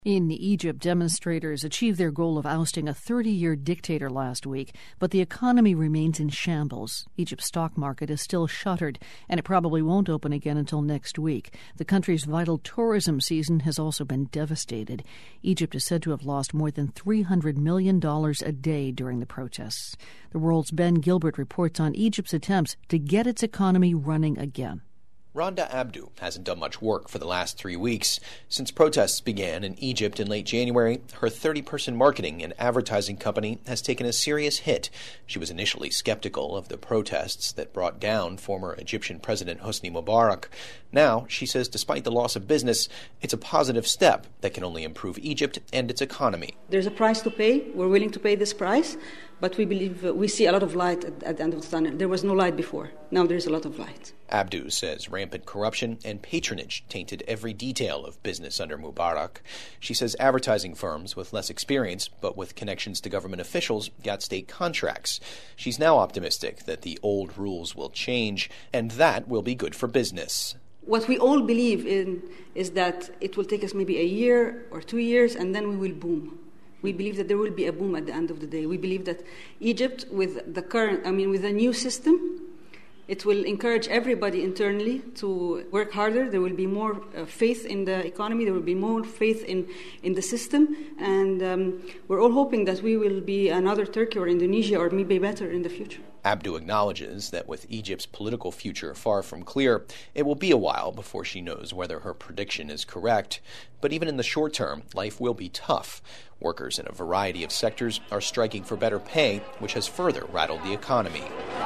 In Egypt, demonstrators achieved their goal of ousting a 30-year dictator last week, but the economy remains in shambles. Egypt's stock market is still shuttered, and it probably won't open again until next week. The country's vital tourism season has also been devastated. Egypt is said to have lost more than $300 million a day during the protests. The World's Ben Gilbert reports on Egypt's attempts to get its economy running again. Randa Abdu hasn't done much work for the last 3 weeks. Since protests began in Egypt in late January, her 30-person marketing and advertising company has taken a serious hit. She was initially skeptical of the protests that brought down former Egyptian President Hosni Mubarak. Now, she says despite the loss of business, it's a positive step that can only improve Egypt and its economy. There's a price to pay. We're willing to pay this price, but we believe we see a lot of light at the end of the tunnel. There was no light before. Now there's a lot of light. Abdu says rampant corruption and patronage tainted every detail of business under Mubarak. She says advertising firms with less experience, but with connections to government officials, got state contracts. She's now optimistic that the old rules will change, and that will be good for business. What we all believe in is that it will take us maybe a year or 2 years, and then we will boom. We believe that there will be a boom at the end of the day. We believe that Egypt, with the new system, it will encourage everybody internally to work harder. There will be more faith in the economy. There will be more faith in the system. And we're all hoping that we will be another Turkey or Indonesia or maybe better in the future. Abdu acknowledges that with Egypt's political future far from clear, it will be a while before she knows whether her prediction is correct. But even in the short term, life will be tough. Workers in a variety of sectors are striking for better pay, which has further rattled the economy.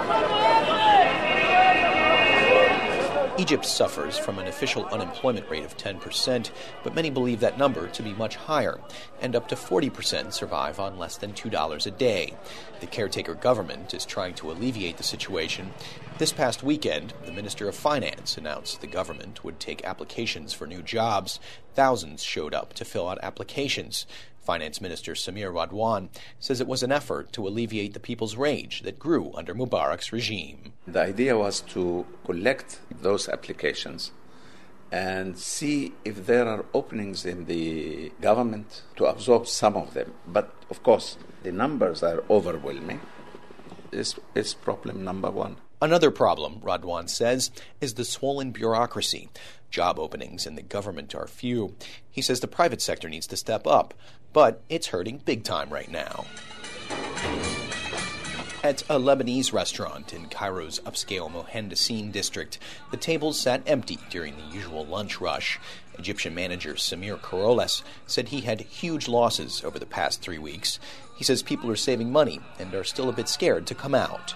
Egypt suffers from an official unemployment rate of 10%, but many believe that number to be much higher, and up to 40% survive on less than $2 a day. The caretaker government is trying to alleviate the situation. This past weekend, the Minister of Finance announced the government would take applications for new jobs. Thousands showed up to fill out applications. Finance Minister Samir Radwan says it was an effort to alleviate the people's rage that grew under Mubarak's regime. The idea was to collect those applications and see if there are openings in the government to absorb some of them. But, of course, the numbers are overwhelming. It's problem number one. Another problem, Radwan says, is the swollen bureaucracy. Job openings in the government are few. He says the private sector needs to step up, but it's hurting big time right now. At a Lebanese restaurant in Cairo's upscale Mohandassine district, the tables sat empty during the usual lunch rush. Egyptian manager Samir Karoles said he had huge losses over the past 3 weeks. He says people are saving money and are still a bit scared to come out.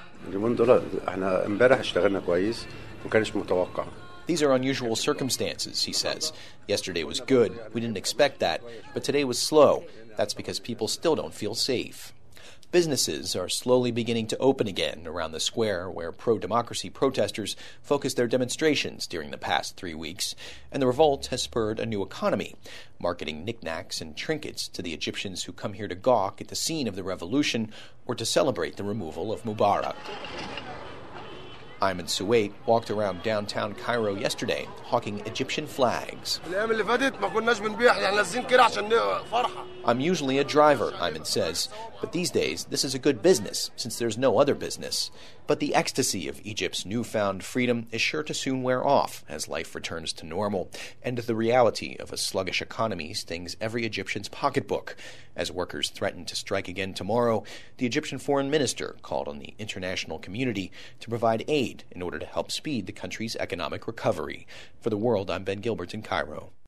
These are unusual circumstances, he says. Yesterday was good. We didn't expect that. But today was slow. That's because people still don't feel safe. Businesses are slowly beginning to open again around the square where pro-democracy protesters focused their demonstrations during the past 3 weeks, and the revolt has spurred a new economy, marketing knickknacks and trinkets to the Egyptians who come here to gawk at the scene of the revolution or to celebrate the removal of Mubarak. Ayman Suwaid walked around downtown Cairo yesterday, hawking Egyptian flags. I'm usually a driver, Ayman says, but these days this is a good business since there's no other business. But the ecstasy of Egypt's newfound freedom is sure to soon wear off as life returns to normal, and the reality of a sluggish economy stings every Egyptian's pocketbook. As workers threaten to strike again tomorrow, the Egyptian foreign minister called on the international community to provide aid in order to help speed the country's economic recovery. For The World, I'm Ben Gilbert in Cairo.